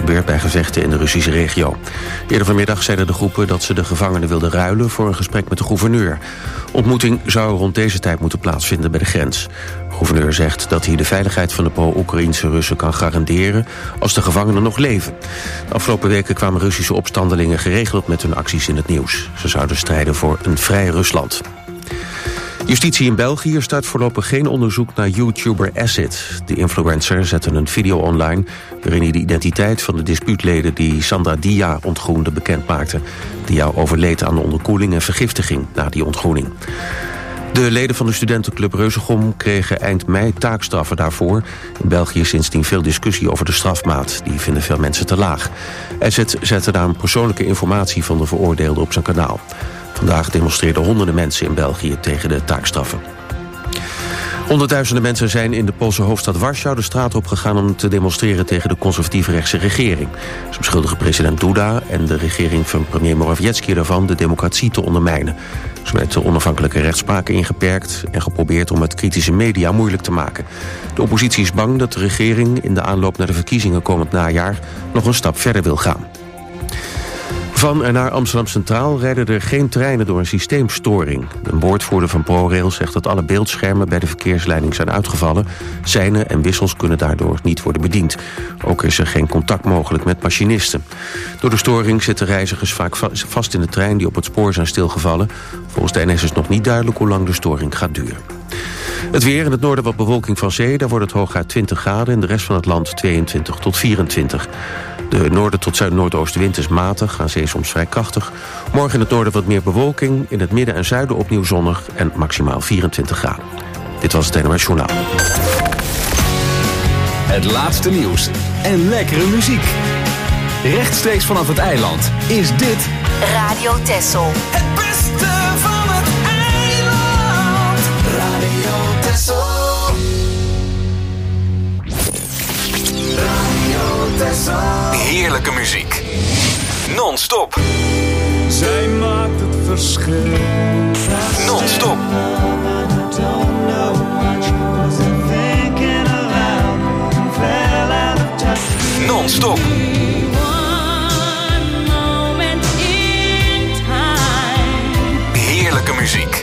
gebeurt bij gevechten in de Russische regio. Eerder vanmiddag zeiden de groepen dat ze de gevangenen wilden ruilen voor een gesprek met de gouverneur. Ontmoeting zou rond deze tijd moeten plaatsvinden bij de grens. De gouverneur zegt dat hij de veiligheid van de pro-Oekraïense Russen kan garanderen als de gevangenen nog leven. De afgelopen weken kwamen Russische opstandelingen geregeld met hun acties in het nieuws. Ze zouden strijden voor een vrij Rusland. Justitie in België start voorlopig geen onderzoek naar YouTuber Acid. De influencer zette een video online waarin hij de identiteit van de dispuutleden die Sandra Dia ontgroende bekend maakte. Dia overleed aan onderkoeling en vergiftiging na die ontgroening. De leden van de studentenclub Reuzegom kregen eind mei taakstraffen daarvoor. In België is sindsdien veel discussie over de strafmaat. Die vinden veel mensen te laag. Acid zette daarom persoonlijke informatie van de veroordeelde op zijn kanaal. Vandaag demonstreerden honderden mensen in België tegen de taakstraffen. Honderdduizenden mensen zijn in de Poolse hoofdstad Warschau de straat opgegaan om te demonstreren tegen de conservatief-rechtse regering. Ze beschuldigen president Duda en de regering van premier Morawiecki ervan de democratie te ondermijnen. Zo werd de onafhankelijke rechtspraak ingeperkt en geprobeerd om het kritische media moeilijk te maken. De oppositie is bang dat de regering in de aanloop naar de verkiezingen komend najaar nog een stap verder wil gaan. Van en naar Amsterdam Centraal rijden er geen treinen door een systeemstoring. Een woordvoerder van ProRail zegt dat alle beeldschermen bij de verkeersleiding zijn uitgevallen. Seinen en wissels kunnen daardoor niet worden bediend. Ook is er geen contact mogelijk met machinisten. Door de storing zitten reizigers vaak vast in de trein die op het spoor zijn stilgevallen. Volgens de NS is nog niet duidelijk hoe lang de storing gaat duren. Het weer, in het noorden wat bewolking van zee. Daar wordt het hooguit 20 graden. In de rest van het land 22 tot 24. De noorden tot zuid-noordoostenwind is matig, aan zee soms vrij krachtig. Morgen in het noorden wat meer bewolking, in het midden en zuiden opnieuw zonnig en maximaal 24 graden. Dit was het NOS Journaal. Het laatste nieuws en lekkere muziek. Rechtstreeks vanaf het eiland is dit Radio Texel. Het beste van het eiland. Radio Texel. heerlijke muziek. Non-stop. Zij maakt het verschil. Non-stop. Non-stop. Heerlijke muziek.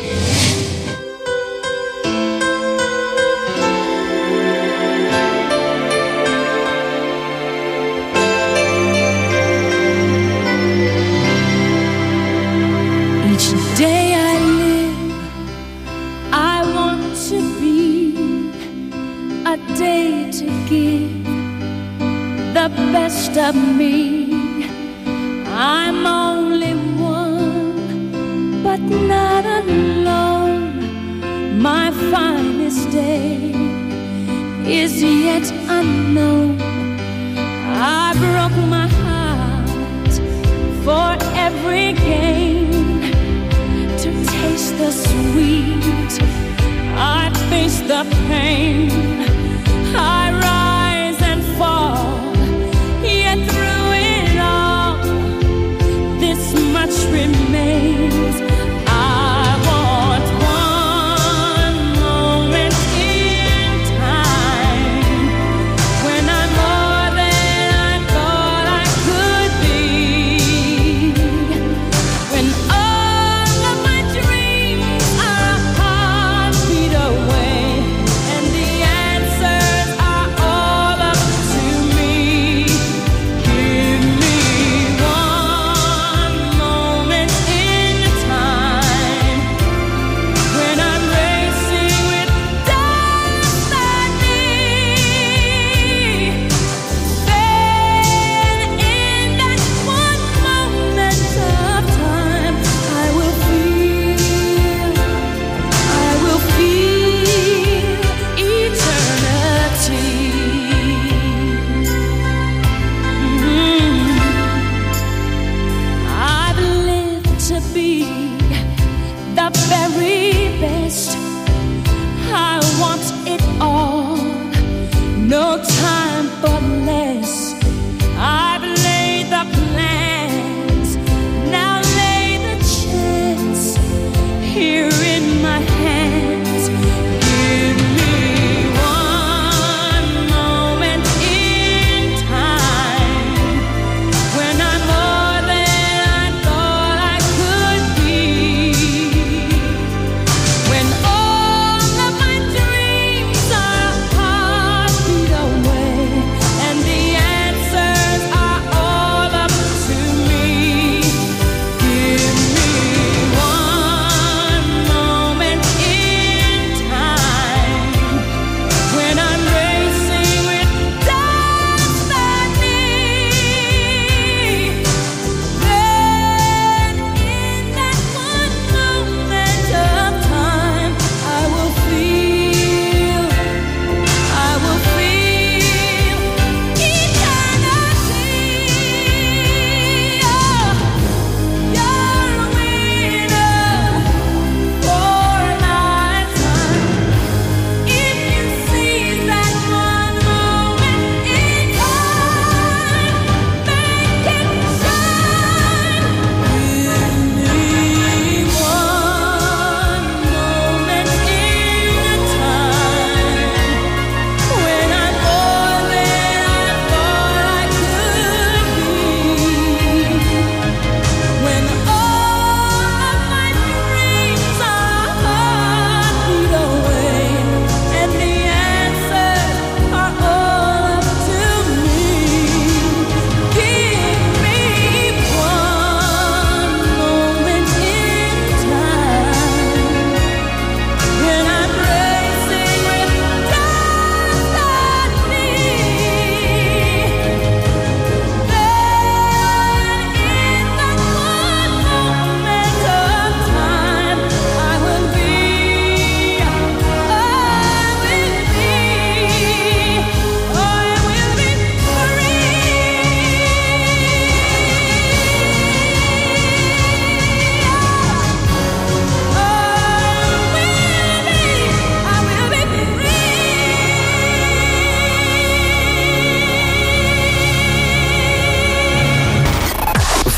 Each day I live, I want to be a day to give the best of me. I'm only one, but not alone. My finest day is yet unknown. I broke my heart for every gain. To taste the sweet, I face the pain. I rise and fall, yet through it all, this much remains. I want one moment in time when I'm more than I thought I could be. When all of my dreams are a heartbeat away, and the answer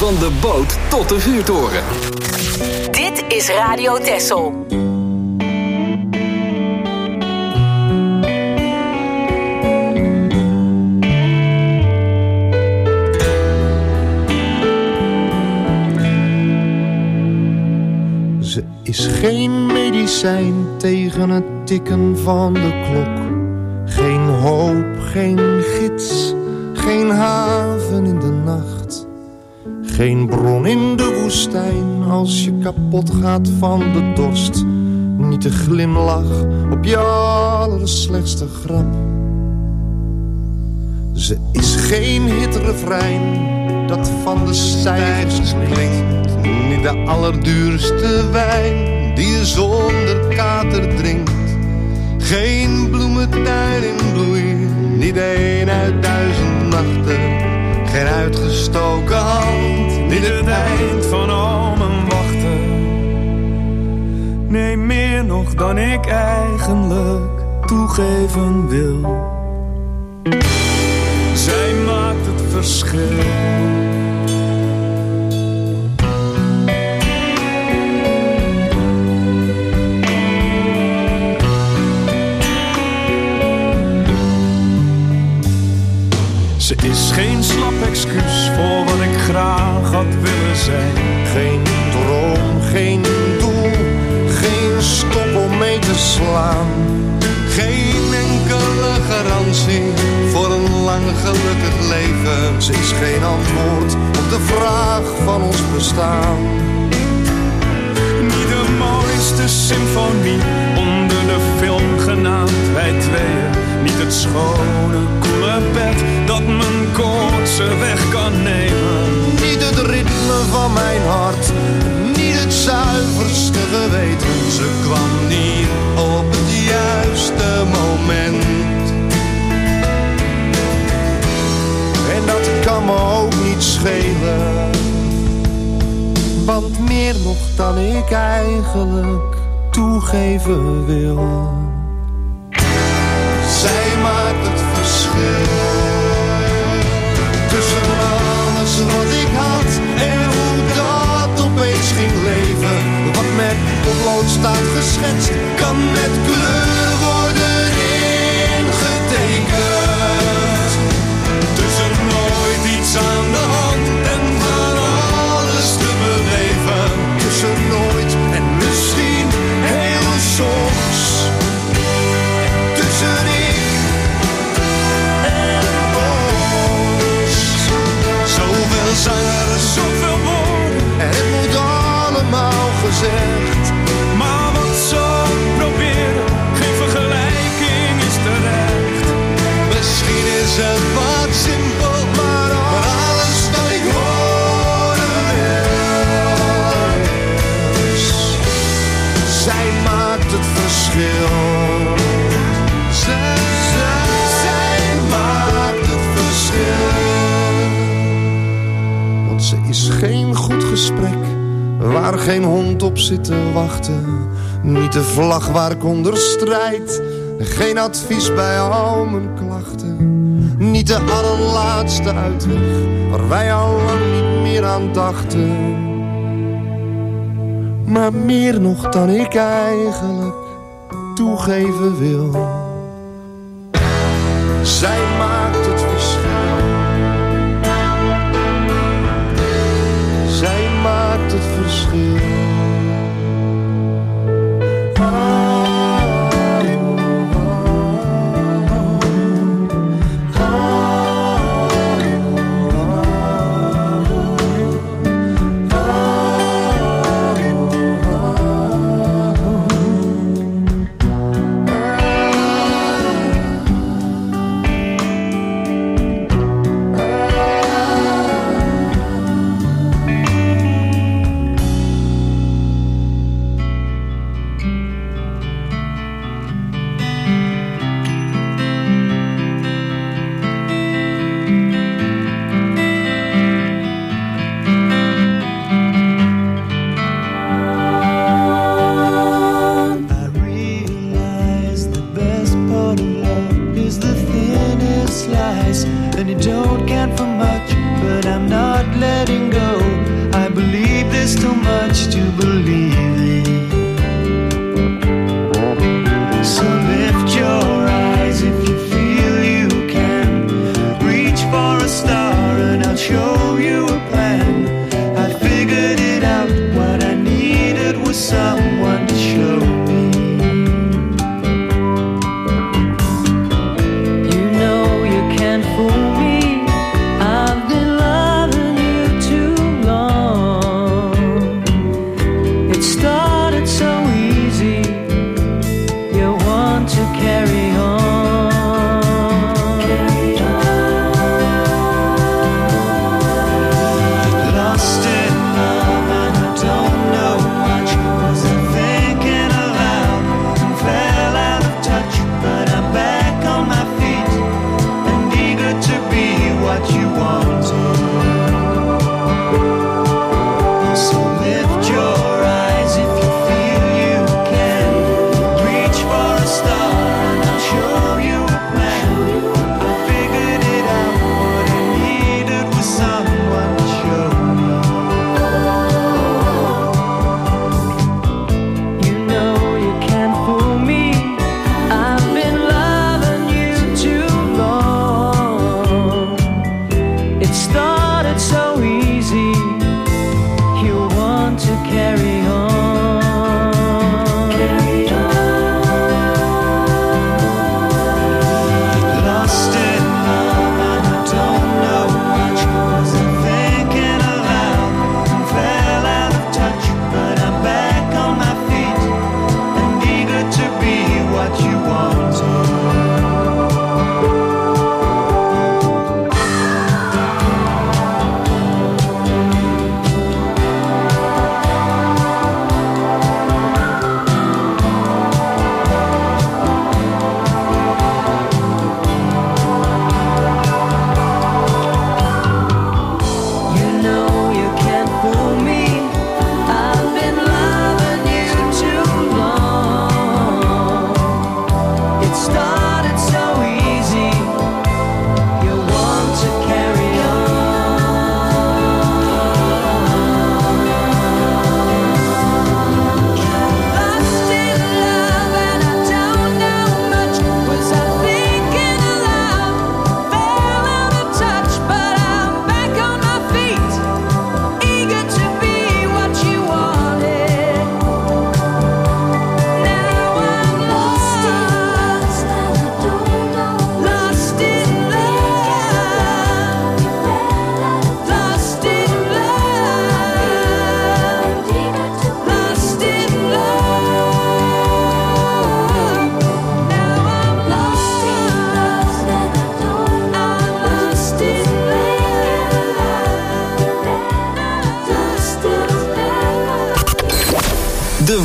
Van de boot tot de vuurtoren. Dit is Radio Texel. Ze is geen medicijn tegen het tikken van de klok. Geen hoop, geen gids, geen haven in de nacht. Geen bron in de woestijn als je kapot gaat van de dorst. Niet de glimlach op je allerslechtste grap. Ze is geen hitrefrein dat van de stijgers klinkt. Niet de allerduurste wijn die je zonder kater drinkt. Geen bloementuin in bloei, niet een uit 1000 nachten. Geen uitgestoken hand, niet het eind van al mijn wachten. Nee, meer nog dan ik eigenlijk toegeven wil. Zij maakt het verschil. Ze is geen slap excuus voor wat ik graag had willen zijn. geen droom, geen doel, geen stop om mee te slaan. Geen enkele garantie voor een lang gelukkig leven. Ze is geen antwoord op de vraag van ons bestaan. Niet de mooiste symfonie onder de film genaamd Wij tweeën. Niet het schone, koele bed dat mijn koortsen weg kan nemen. Niet het ritme van mijn hart, niet het zuiverste geweten. Ze kwam niet op het juiste moment. En dat kan me ook niet schelen, want meer nog dan ik eigenlijk toegeven wil. Zij maakt het verschil tussen alles wat ik had en hoe dat opeens ging leven. Wat met potlood staat geschetst, kan met kleur worden ingetekend. Tussen nooit iets aan de hand en van alles te beleven. Tussen nooit en misschien heel soms. Tussen ik en ons. Zoveel zangers, zoveel woorden, en het moet allemaal gezegd. Maar wat ze ook proberen, geen vergelijking is terecht. Misschien is het wat simpel, maar alles wat ik horen wil. Zij maakt het verschil. Zij maakt het verschil. Want ze is geen goed gesprek waar geen hond op zit te wachten. Niet de vlag waar ik onder strijd. Geen advies bij al mijn klachten. Niet de allerlaatste uitweg waar wij al lang niet meer aan dachten. Maar meer nog dan ik eigenlijk toegeven wil. Zij maakt het verschil. Zij maakt het verschil.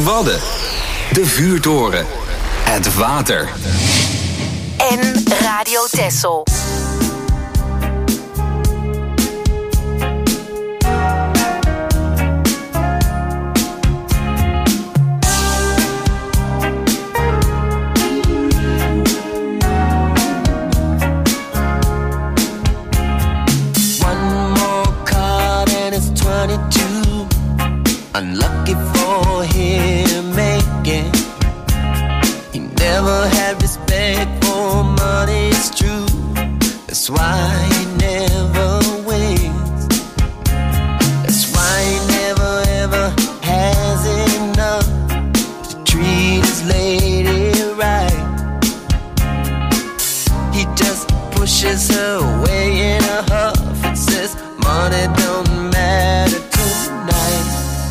Wadden, de vuurtoren, het water. En Radio Texel. Unlucky for him, making. He never had respect for money, it's true. That's why he never wins. That's why he never ever has enough to treat his lady right. He just pushes her away in a huff and says, money don't matter tonight.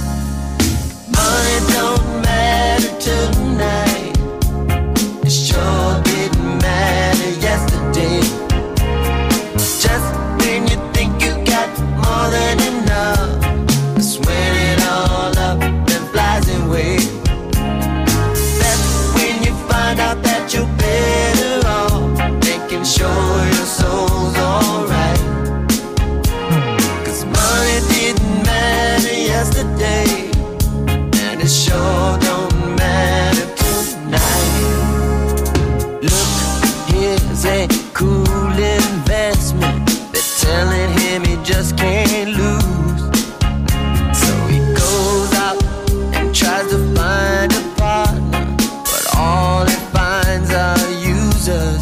Money don't matter tonight. It sure didn't matter yesterday. Just when you think you got more than enough, that's when it all up and flies away. That's when you find out that you're better off making sure your soul's alright. 'Cause money didn't matter yesterday, it sure don't matter tonight. Look, here's a cool investment. They're telling him he just can't lose. So he goes out and tries to find a partner, but all he finds are users.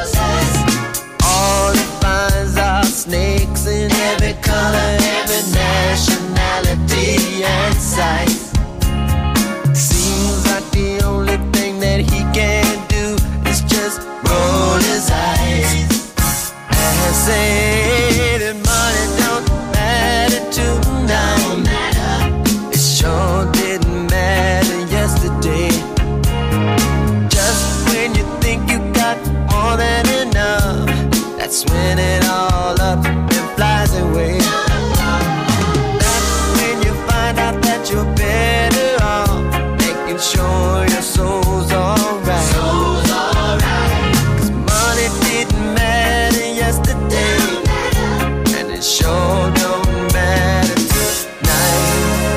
All he finds are snakes in every color, every nationality and size. Seems like the only thing that he can do is just roll his eyes and say that money don't matter tonight. It sure didn't matter yesterday. Just when you think you got more than enough, that's when it all up and flies away. That's when you find out that you're better off making sure your soul's alright. Soul's alright. 'Cause money didn't matter yesterday, and it sure don't matter tonight.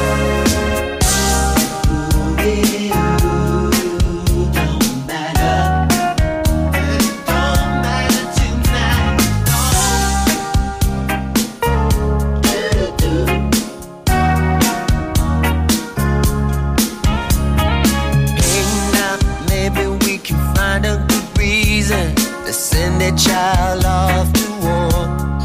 Ooh, don't matter. It don't matter tonight. Hey, now maybe we can find a good reason to send a child off to war.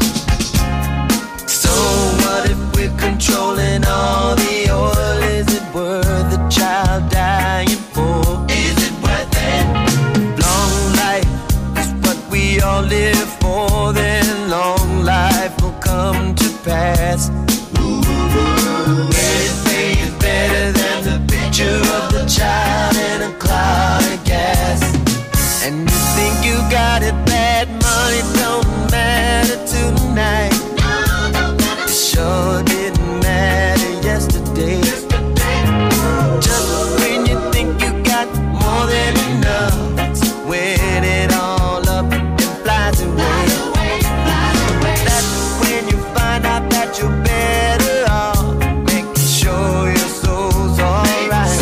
So what if we're controlling all the oil? Is it worth the child dying for? Is it worth it? Long life is what we all live for, then long life will come to pass. Anything is better than the picture of the child in a cloud of gas. And you think you got it bad, money don't matter tonight. It sure didn't matter yesterday. Just when you think you got more than enough, it's when it all up and flies away. That's when you find out that you're better off making sure your soul's alright.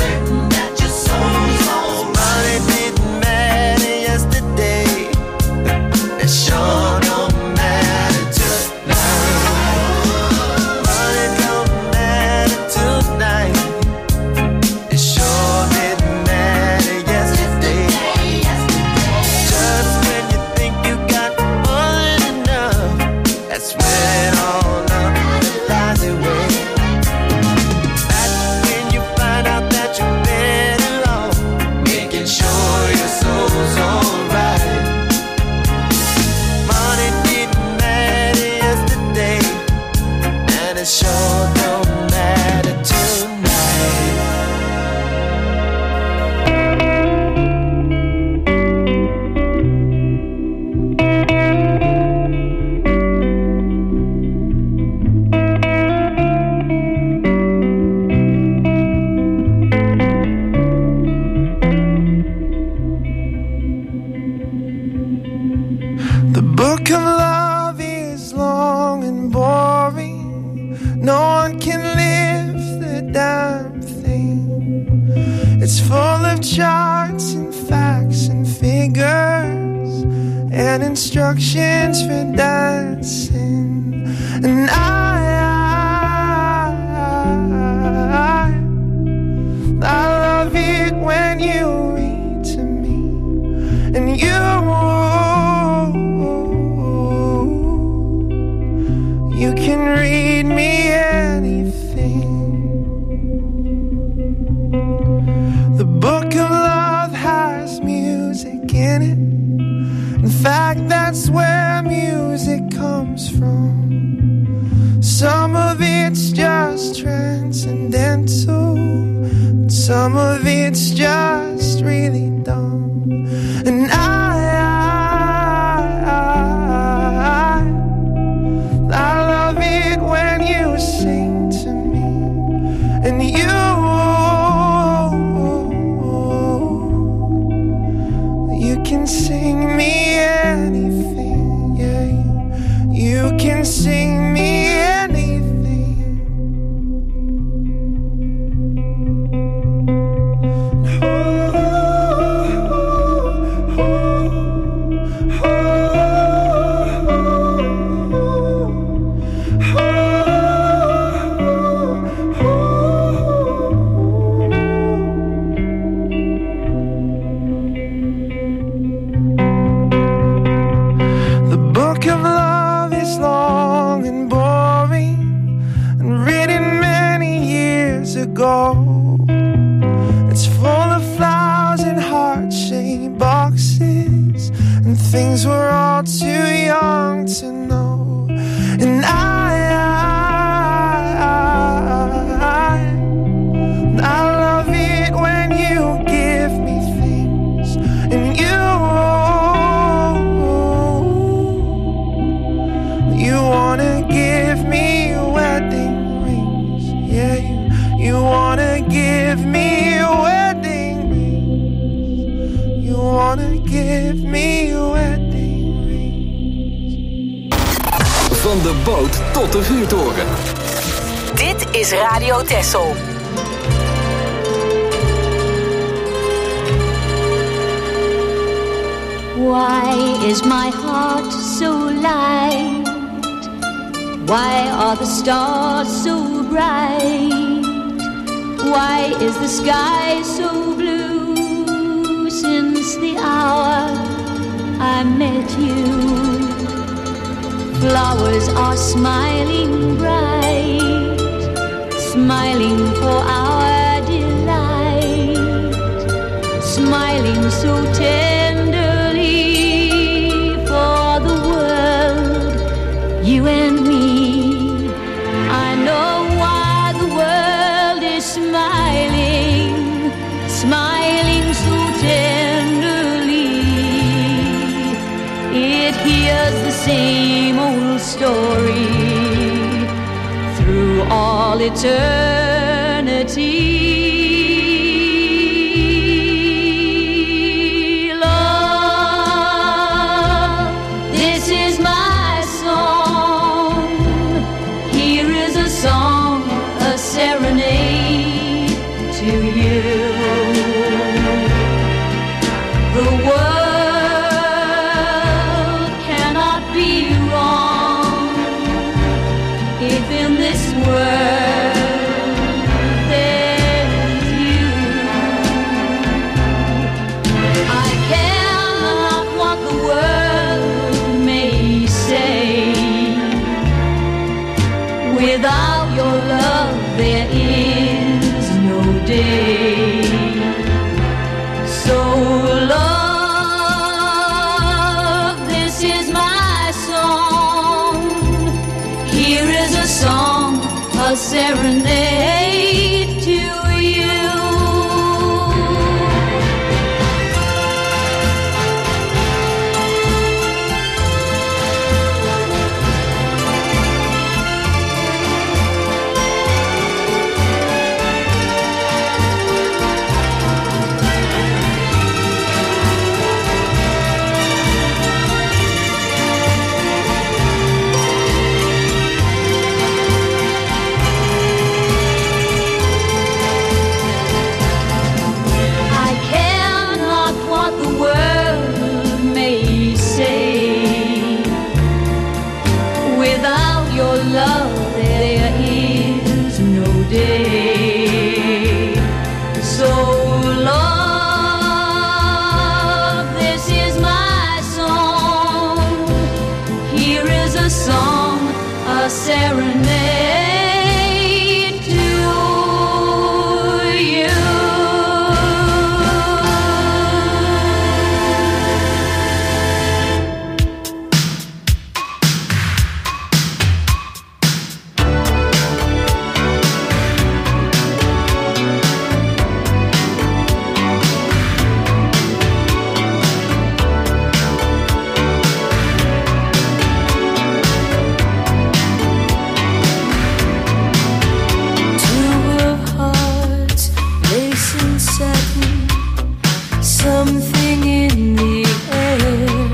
Money didn't matter yesterday, it sure don't matter tonight. Money don't matter tonight, it sure didn't matter yesterday. Just when you think you got more than enough, that's when it all up and flies away. That's when you find out that you're better off making sure your soul's alright. Money didn't matter yesterday, and it sure don't matter tonight. no one can lift the damn thing. It's full of charts and facts and figures and instructions for dancing. And I love it when you read to me, and you can read me anything. The book of love has music in it. In fact, that's where music comes from. Some of it's just transcendental, some of it's just really dumb. And I love it when you sing to me, and you can sing me anything, yeah, you can sing me anything. It's full of flowers and heart-shaped boxes and things we're all too young to know. And I love it when you give me things, and you wanna give me wedding rings, yeah, you wanna give me wedding rings. You wanna give me wedding rings. Van de boot tot de vuurtoren. Dit is Radio Texel. Why is my heart so light? Why are the stars so bright? Why is the sky so blue since the hour I met you? Flowers are smiling bright, smiling for our delight, smiling so tenderly for the world, you and me. I know why the world is smiling, smiling so tenderly. It hears the same old story through all eternity. Love, this is my song. Here is a song, a serenade to you. The world cannot be wrong if in this world there's you. I care not what the world may say. Without your love there is no day. So love, this is my song. Here is a song, a serenade to you. serenade to you. Something in the air,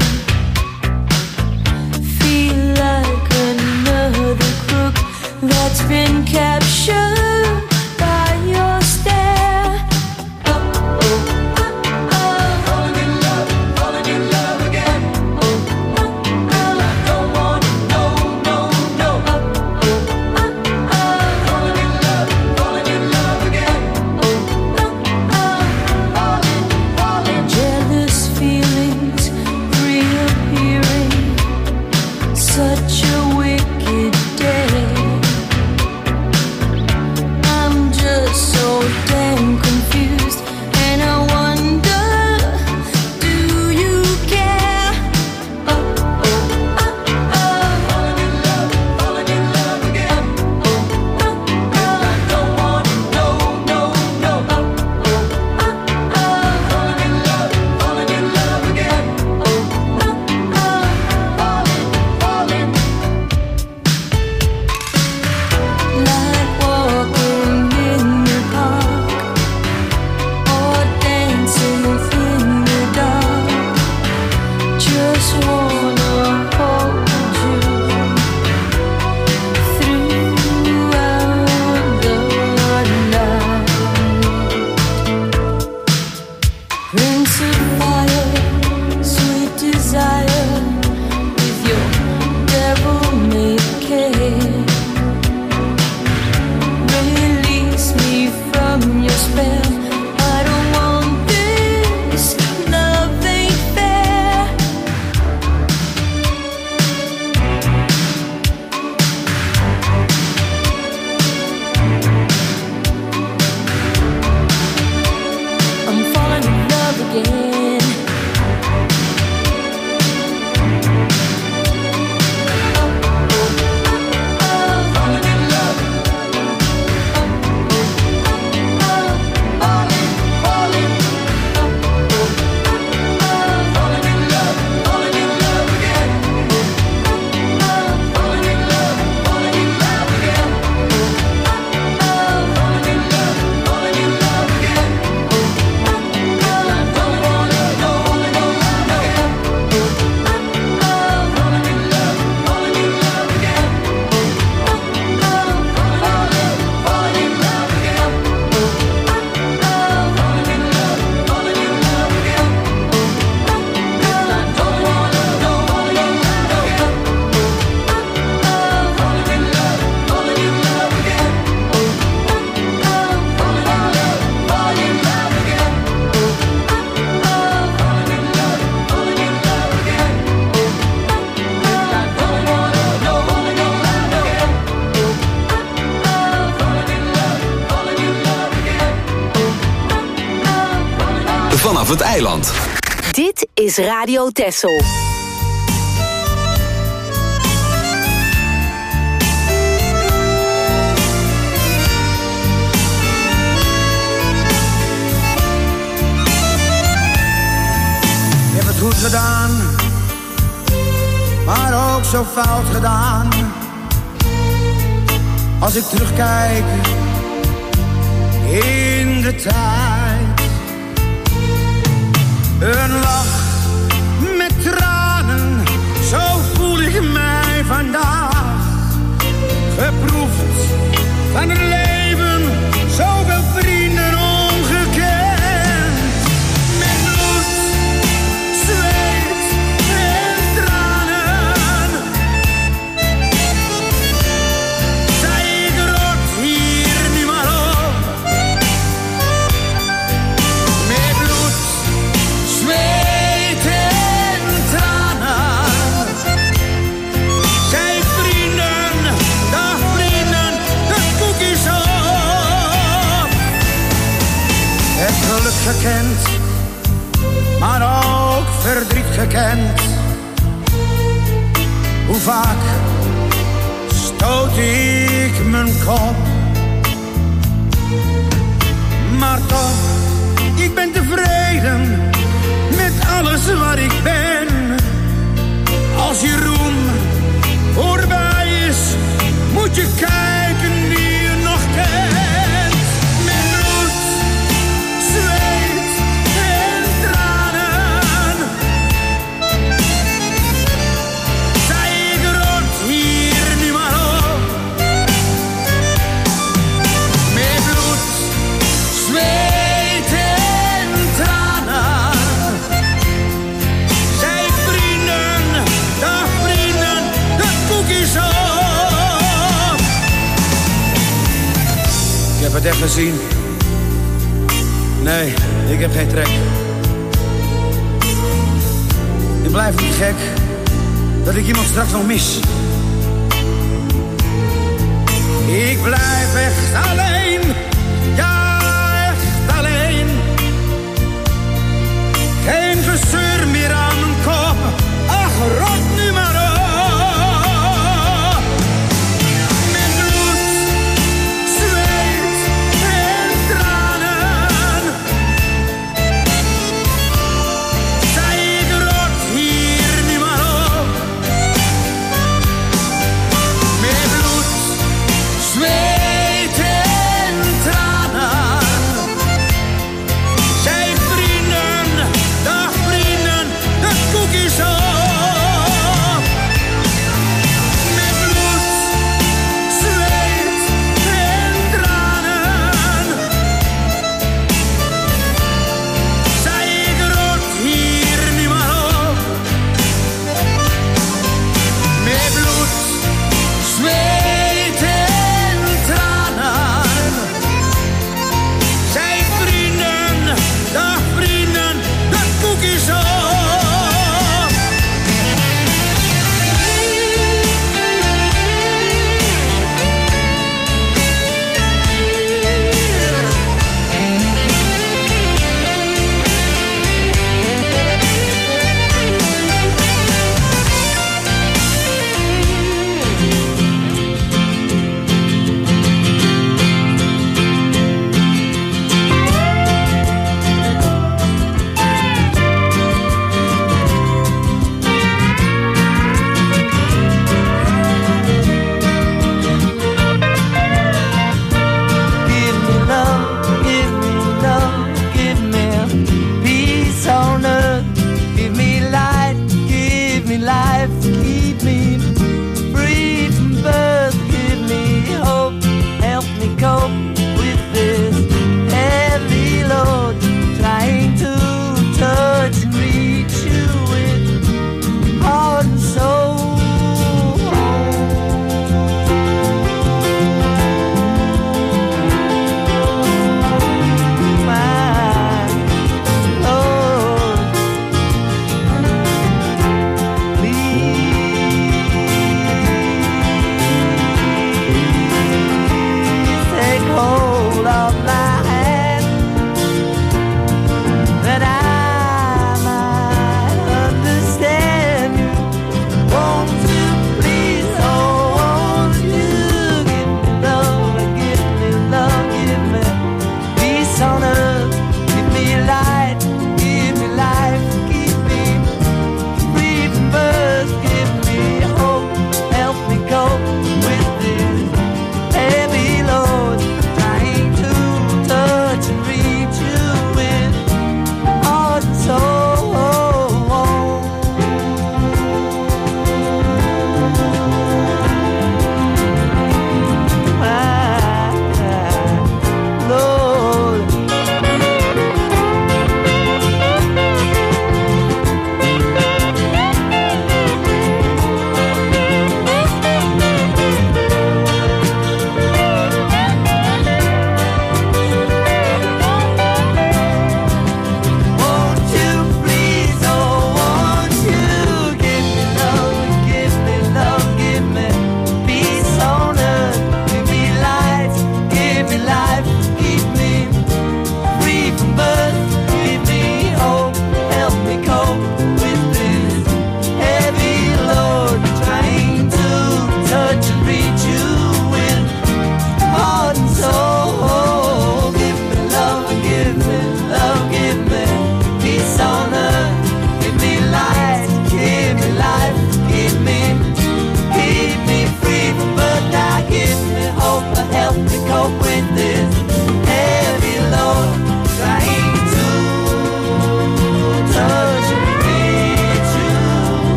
feel like another crook that's been captured by your stare. Oh, oh, falling in love again. Oh, I don't wanna know, no, no. Falling in love again. Jealous feelings reappearing, such a wicked day. I'm just so damn confused, and I wonder, do you care? Oh, falling in love again. Oh, I don't wanna know, no, no. Falling in love again. Oh, falling. Like walking in the park or dancing in the dark. Just wanna hold you throughout the night. Prince of fire, sweet desire, with your devil-may-care. Release me from your spell. I don't want this, love ain't fair. I'm falling in love again. Falling in love. Falling. Falling in love again. Falling in love again. Falling in love again. I don't wanna know, no, no. Falling in love again. Falling in love again. Falling in love again. I don't wanna know, no, no. Falling in love again. Vanaf het eiland. Dit is Radio Texel. Je hebt het goed gedaan, maar ook zo fout gedaan. Als ik terugkijk in de tijd, een lach met tranen, zo voel ik mij vandaag. Geproefd van het leven, zoveel vrienden ongekend. Met bloed, zweet en tranen zei ik rot hier nu maar op. Met bloed, zweet gekend, maar ook verdriet gekend. Hoe vaak stoot ik mijn kop, maar toch, ik ben tevreden met alles wat ik ben. Als je roem voorbij is, moet je kijken wie je nog kent. Met bloed, zweet en tranen zij ik rot hier nu maar op. Met bloed, zweet en tranen zij ik vrienden, dag vrienden, de koekjes op. Ik heb het echt gezien. Nee, ik heb geen trek. Ik blijf niet gek dat ik iemand straks nog mis. Ik blijf echt alleen. Ja, echt alleen. Geen gezeur meer aan mijn kop. Ach, rot nu maar op. Met bloed, zweet en tranen zij ik rot hier nu maar op.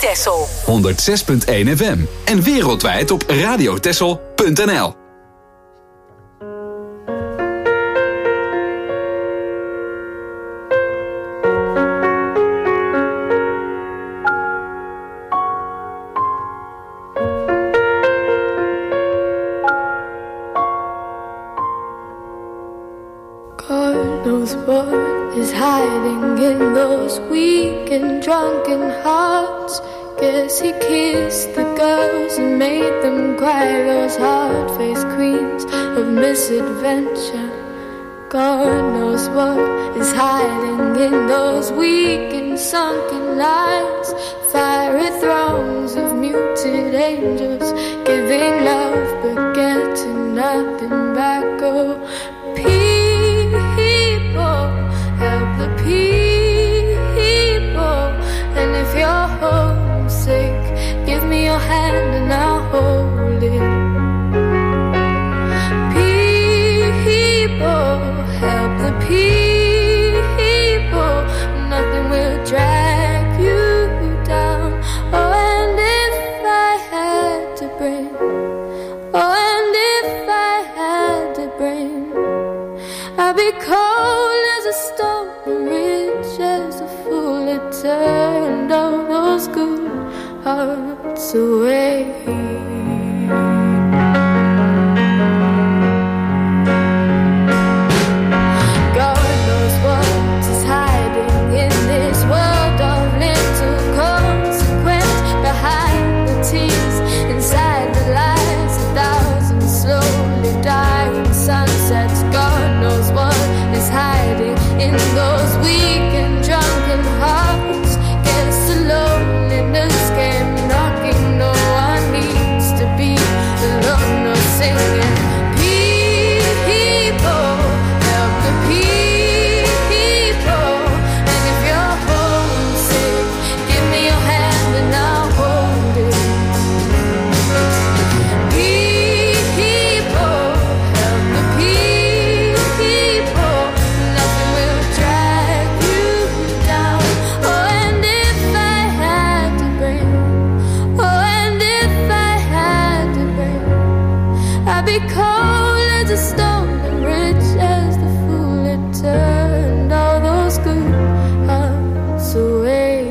Texel. 106.1 FM. En wereldwijd op radiotexel.nl. God knows what is hiding in those weak and drunken hearts. Guess he kissed the girls and made them cry, those hard-faced queens of misadventure. God knows what is hiding in those weak and sunken lines, fiery throngs of muted angels, giving love but getting nothing back. Oh, people, help the people. And if you're homesick, give me your hand and I'll hold it. People, help the people. Nothing will drag you down. Oh, and if I had to bring, oh, and if I had to bring, I'd be cold as a stone and rich as a fool. It turned all those good hearts away. God knows what is hiding in this world of little consequence, behind the tears, inside the lies, 1,000 slowly dying sunsets. God knows what is hiding in those weak and drunken hearts. Guess the loneliness came knocking. No one needs to be alone or singing. People, help the people. And if you're homesick, give me your hand and I'll hold it. People, help the people. Nothing will drag you down. Oh, and if I had to bring, oh, and if I had to bring, I'd be cold as a stone and rich as the fool. It turned all those good hearts away.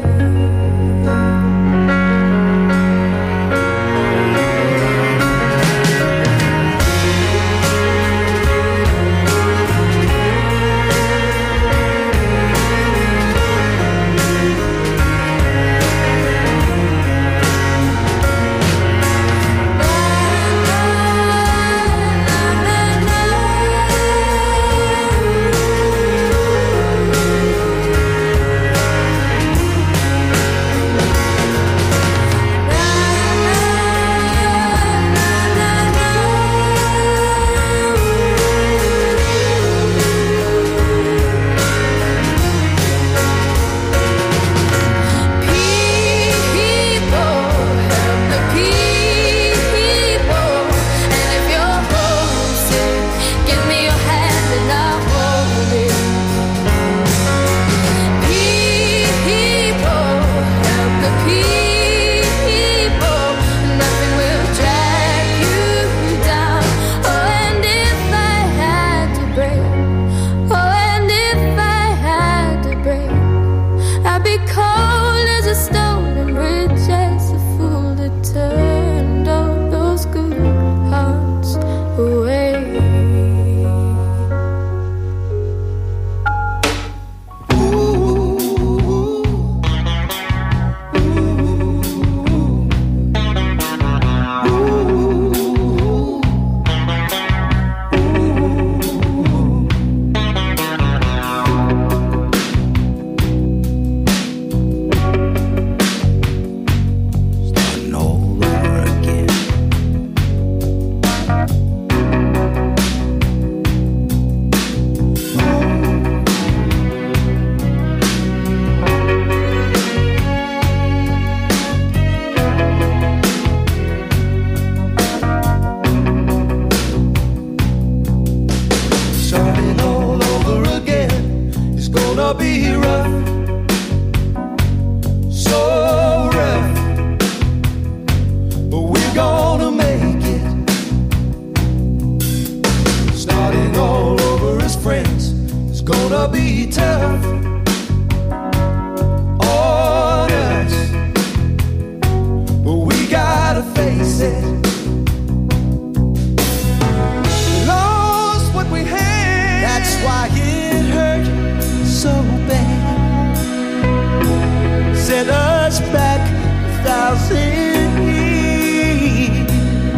it. We lost what we had. That's why it hurt so bad. Set us back 1,000 years.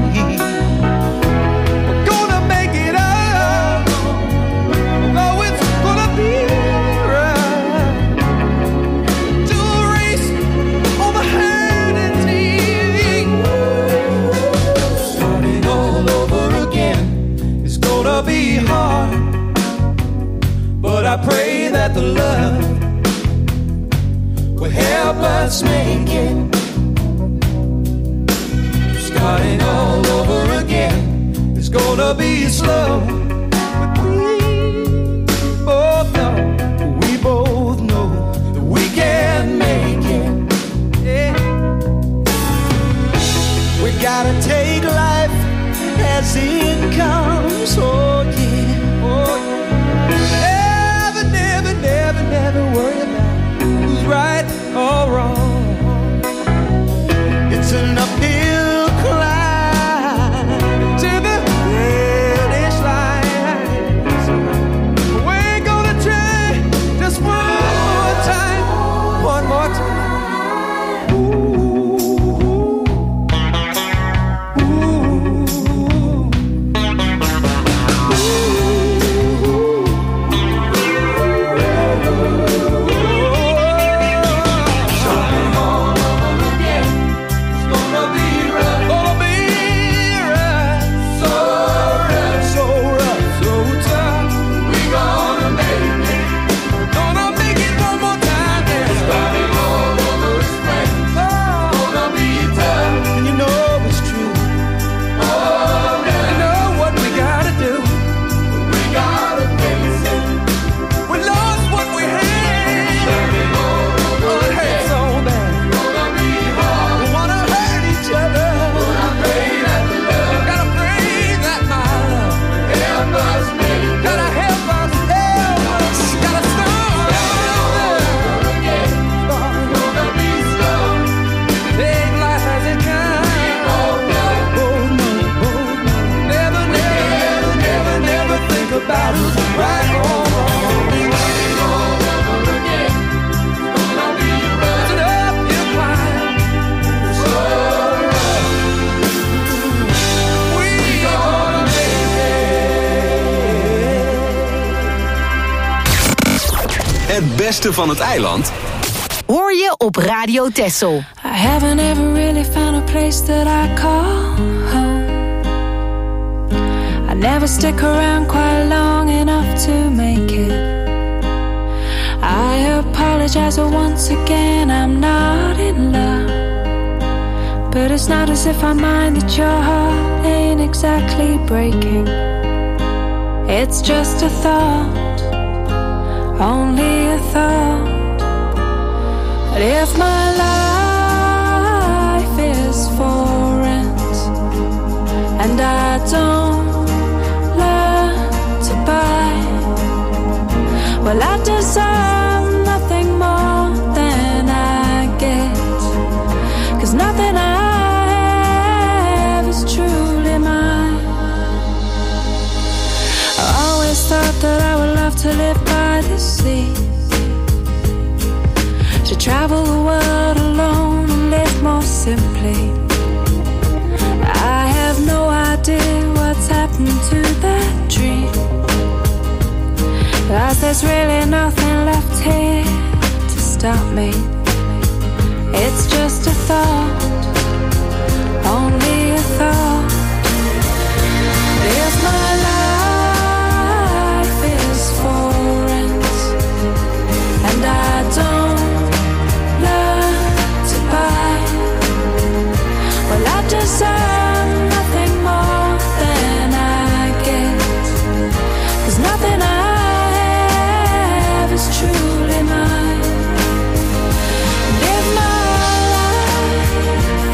We're gonna make it up. Oh, it's gonna be right to erase all the hurt and tears. Starting all over again is gonna be hard, but I pray that the love will help us make it. Starting all over again is gonna be slow, but we both know that we can make it. Yeah. We gotta take life as it comes. Oh yeah, oh yeah. Never, never, never, never worry about who's right or wrong. It's an uphill climb to the finish line. We're gonna try just one more time. One more time. Het beste van het eiland hoor je op Radio Texel. I haven't ever really found a place that I call home. I never stick around quite long enough to make it. I apologize once again, I'm not in love. But it's not as if I mind that your heart ain't exactly breaking. It's just a thought, only a thought. But if my life is for rent and I don't learn to buy, well, I deserve nothing more than I get. 'Cause nothing I have is truly mine. I always thought that I would love to live by the sea, to travel the world alone and live more simply. I have no idea what's happened to that dream, 'cause there's really nothing left here to stop me. It's just a thought, only a thought. If my life is for rent and I don't learn to buy, well, I deserve nothing more than I get. 'Cause nothing I have is truly mine. And if my life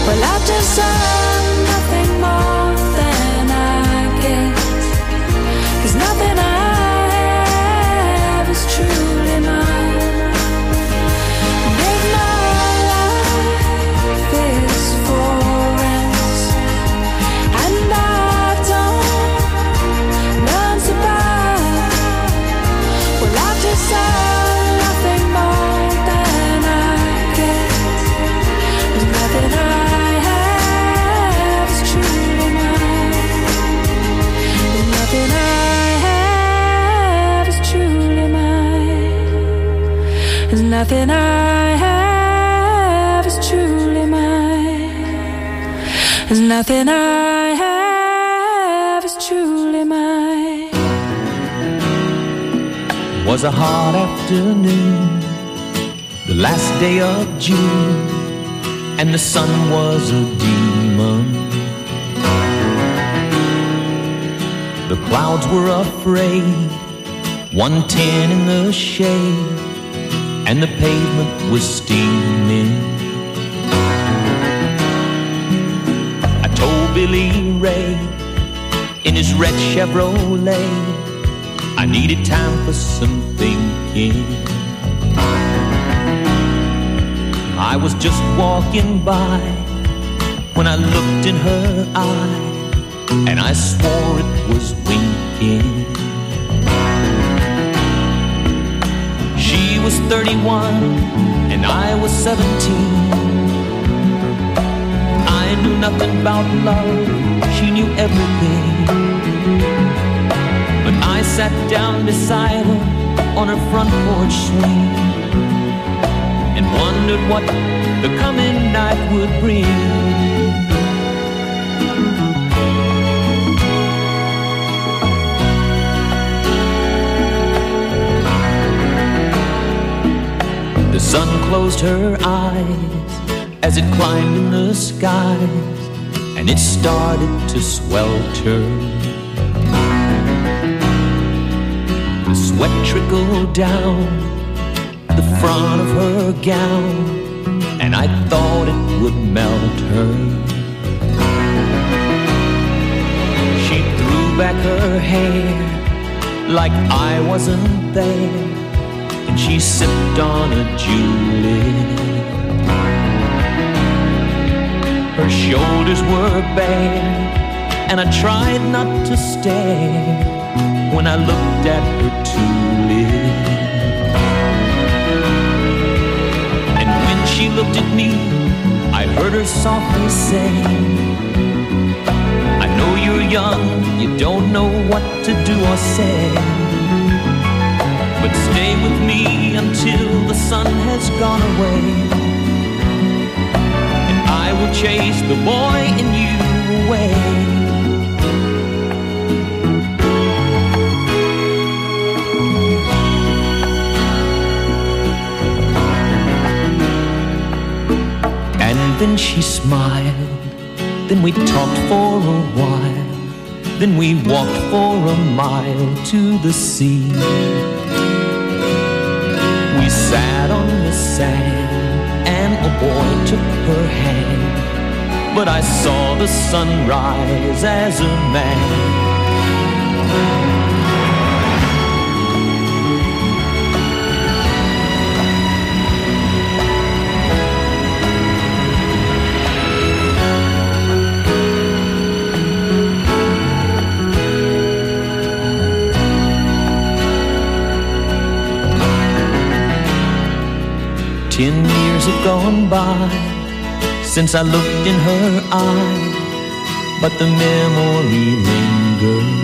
Well, I've just done nothing more than I get, 'cause nothing I have is truly mine. If my life is for rent and I don't learn to buy, well, I've just done nothing more than I get. There's nothing I have is truly mine. There's nothing I have is truly mine. There's nothing I have is truly mine. There's nothing I have is truly mine. Was a hot afternoon, the last day of June, and the sun was a demon. The clouds were afraid, 110 in the shade, and the pavement was steaming. I told Billy Ray in his red Chevrolet I needed time for some thinking. I was just walking by when I looked in her eye, and I swore it was winking. She was 31 and I was 17. I knew nothing about love, she knew everything. But I sat down beside her on her front porch swing and wondered what the coming night would bring. The sun closed her eyes as it climbed in the skies, and it started to swelter. The sweat trickled down the front of her gown, and I thought it would melt her. She threw back her hair like I wasn't there, and she sipped on a julep. Her shoulders were bare, and I tried not to stare when I looked at her tulip. And when she looked at me, I heard her softly say, I know you're young, you don't know what to do or say, but stay with me until the sun has gone away, and I will chase the boy in you away. And then she smiled, then we talked for a while, then we walked for a mile to the sea. We sat on the sand, and a boy took her hand, but I saw the sunrise as a man. Ten years have gone by since I looked in her eye, but the memory lingers.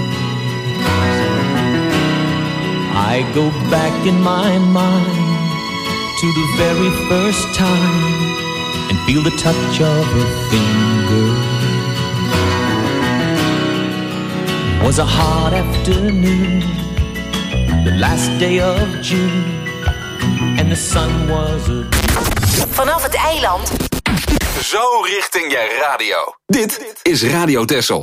I go back in my mind to the very first time and feel the touch of her fingers. It was a hot afternoon, the last day of June, and the sun was a... Vanaf het eiland. Zo richting je radio. Dit is Radio Texel.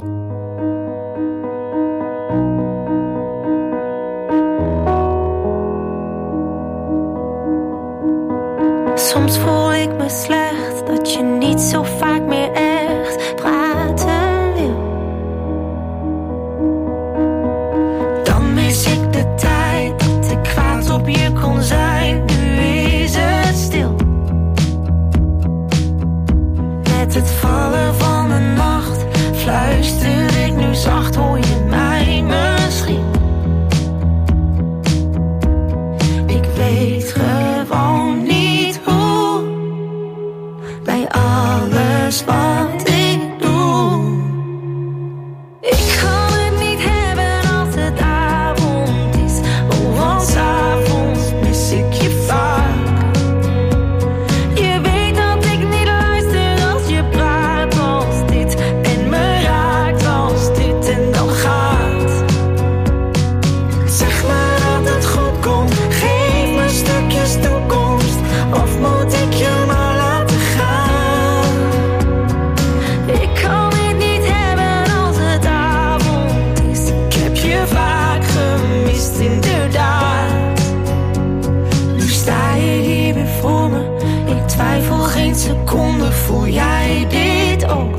Soms voel ik me slecht dat je niet zo vaak meer vallen van de nacht fluister ik nu zacht, hoor je mij misschien? Ik weet gewoon niet hoe, bij alles wat ik doe. Ik kan het niet hebben als het avond is, oh, want 's avonds mis ik je vaak. Je weet dat ik niet luister als je praat als dit en me raakt als dit en dan gaat. Zeg maar dat het goed komt, geef me stukjes toekomst, of moet ik je maar laten gaan? Ik kan het niet hebben als het avond is, ik heb je vaak gemist inderdaad. Nu sta je hier weer voor me, ik twijfel geen seconde, voel jij dit ook?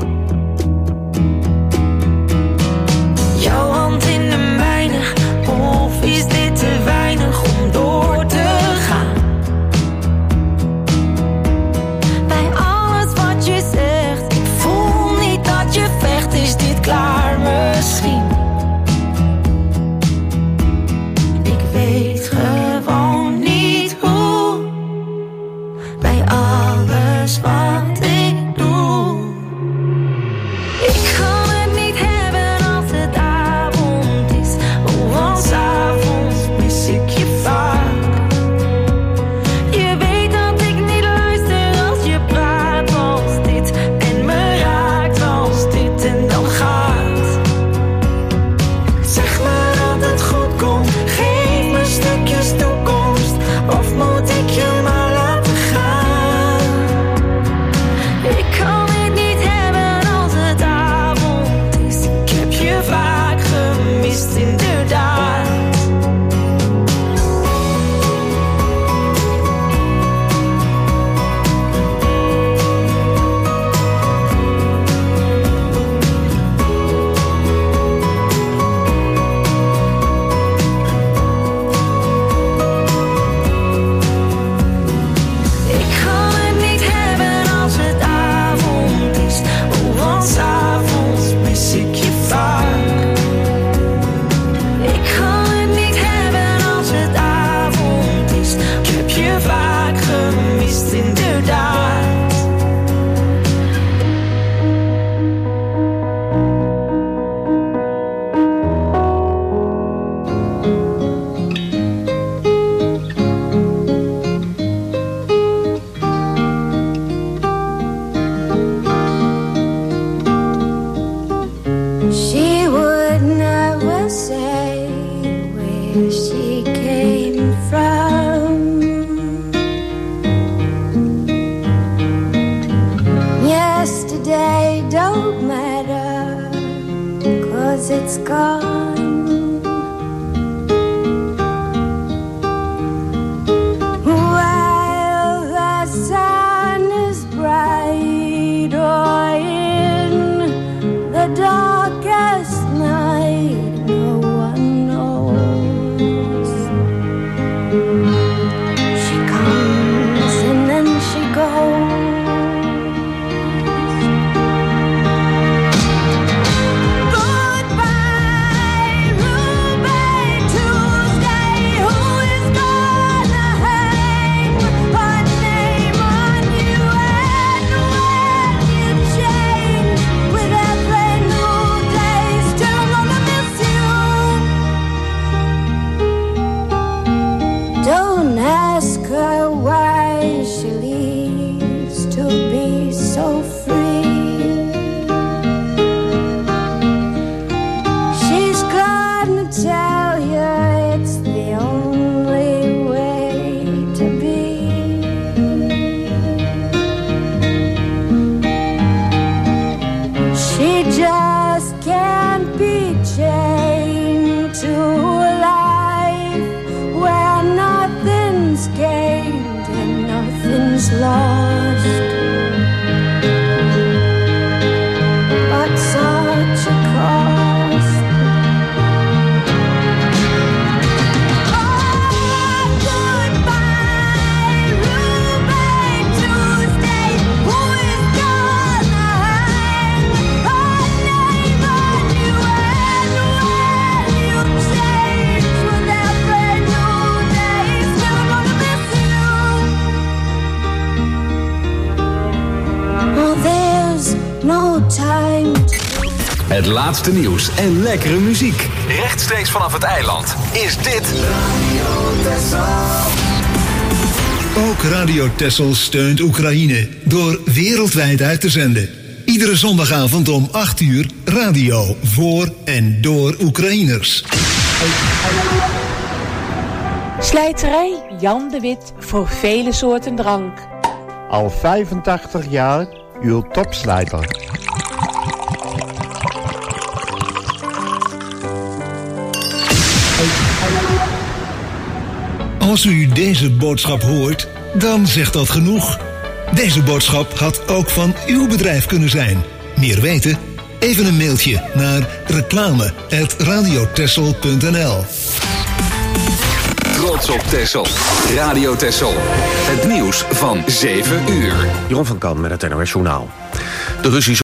Jouw hand in de mijne, of is dit te weinig om door te gaan? Bij alles wat je zegt, ik voel niet dat je vecht, is dit klaar misschien? Ik weet gewoon niet hoe, bij alles wat ik doe. Ik kan het niet hebben als het avond is, oh, want 's avonds mis ik je vaak. Je weet dat ik niet luister als je praat als dit en me raakt als dit en dan gaat. Zeg maar dat het goed komt, geef me stukjes toekomst, of moet ik je maar laten gaan? Ik kan het niet hebben als het avond is, ik heb je vaak gemist inderdaad. Ik kan het niet hebben als het avond is, oh, want 's avonds mis ik je vaak. Ik kan het niet hebben als het avond is, ik heb je vaak gemist inderdaad. She would never say where she came from. Yesterday don't matter, 'cause it's gone. While the sun is bright or in the darkest night, no one knows. She comes and then she goes. Goodbye, no time. Het laatste nieuws en lekkere muziek. Rechtstreeks vanaf het eiland is dit Radio Texel. Ook Radio Texel steunt Oekraïne door wereldwijd uit te zenden. Iedere zondagavond om 8 uur radio voor en door Oekraïners. Slijterij Jan de Wit voor vele soorten drank. Al 85 jaar uw topslijter. Als u deze boodschap hoort, dan zegt dat genoeg. Deze boodschap had ook van uw bedrijf kunnen zijn. Meer weten? Even een mailtje naar reclame@radiotexel.nl. Trots op Texel. Radio Texel. Het nieuws van 7 uur. Jeroen van Kan met het NOS Journaal. De Russische